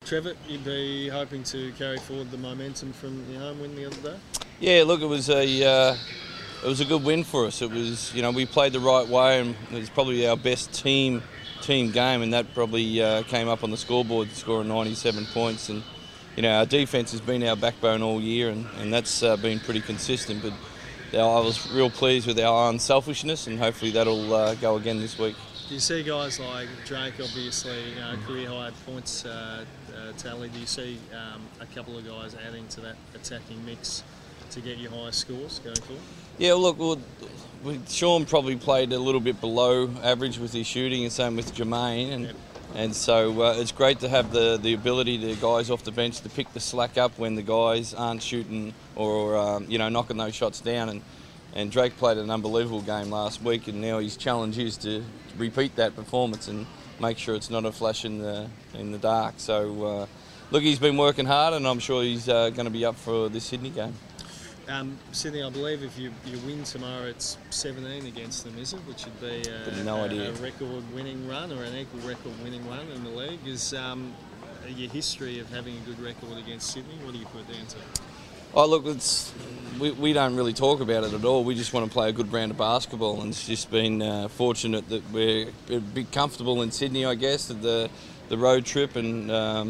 Trevor, you'd be hoping to carry forward the momentum from the home win the other day? Yeah, look, it was a good win for us. It was, we played the right way, and it was probably our best team game, and that probably came up on the scoreboard, scoring 97 points. And our defence has been our backbone all year, and that's been pretty consistent. But I was real pleased with our unselfishness, and hopefully that'll go again this week. Do you see guys like Drake, obviously, career high points tally? Do you see a couple of guys adding to that attacking mix to get your highest scores going forward? Yeah, look, Sean probably played a little bit below average with his shooting, and same with Jermaine, and so it's great to have the ability, the guys off the bench, to pick the slack up when the guys aren't shooting or knocking those shots down. And Drake played an unbelievable game last week, and now his challenge is to repeat that performance and make sure it's not a flash in the dark. So look, he's been working hard, and I'm sure he's going to be up for this Sydney game. Sydney, I believe if you win tomorrow, it's 17 against them, is it? Which would be a record-winning run, or an equal record-winning run in the league. Is your history of having a good record against Sydney, what do you put down to? Oh, look, we don't really talk about it at all. We just want to play a good brand of basketball, and it's just been fortunate that we're a bit comfortable in Sydney, I guess, at the road trip, and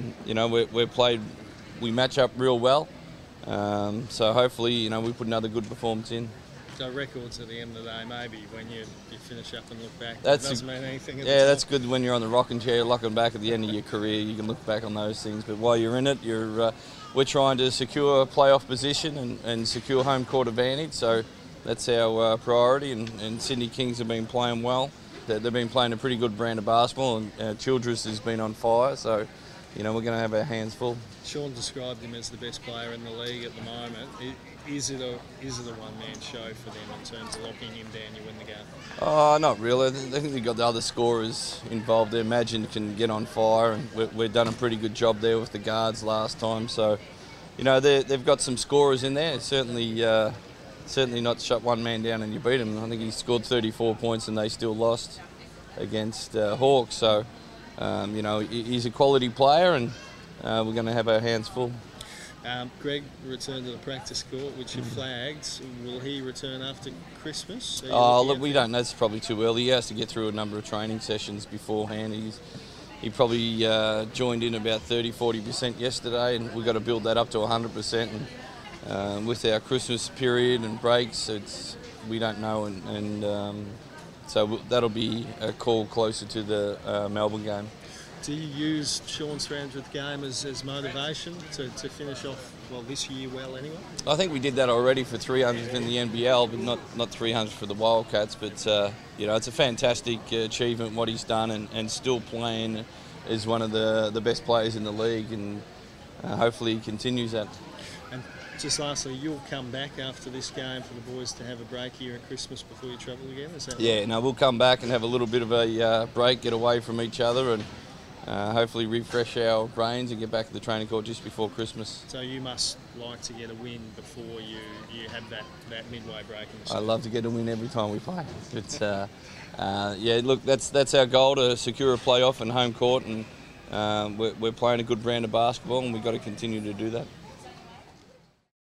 we match up real well. So hopefully, we put another good performance in. So records at the end of the day, maybe when you finish up and look back, it doesn't mean anything. That's good when you're on the rocking chair, looking back at the end of your career. You can look back on those things, but while you're in it, we're trying to secure a playoff position and secure home court advantage. So that's our priority. And Sydney Kings have been playing well. They've been playing a pretty good brand of basketball, and Childress has been on fire. So we're going to have our hands full. Sean described him as the best player in the league at the moment. Is it a one-man show for them in terms of locking him down? You win the game. Not really. I think they've got the other scorers involved there. Imagine can get on fire, and we've done a pretty good job there with the guards last time. So, they've got some scorers in there. Certainly not shut one man down and you beat him. I think he scored 34 points and they still lost against Hawks. So, he's a quality player, and we're going to have our hands full. Greg returned to the practice court, which you flagged. Will he return after Christmas? Look, we don't know. It's probably too early. He has to get through a number of training sessions beforehand. He probably joined in about 30-40% yesterday, and we've got to build that up to 100%. And with our Christmas period and breaks, we don't know, and so that'll be a call closer to the Melbourne game. Do you use Sean's 300th game as motivation to finish off this year well anyway? I think we did that already for 300th in the NBL, but not 300 for the Wildcats. But it's a fantastic achievement what he's done, and still playing as one of the best players in the league, and hopefully he continues that. And just lastly, you'll come back after this game for the boys to have a break here at Christmas before you travel again, is that right? Yeah, no, we'll come back and have a little bit of a break, get away from each other, and hopefully refresh our brains and get back to the training court just before Christmas. So you must like to get a win before you have that midway break. I love to get a win every time we play. But look, that's our goal, to secure a playoff and home court, and we're playing a good brand of basketball, and we've got to continue to do that.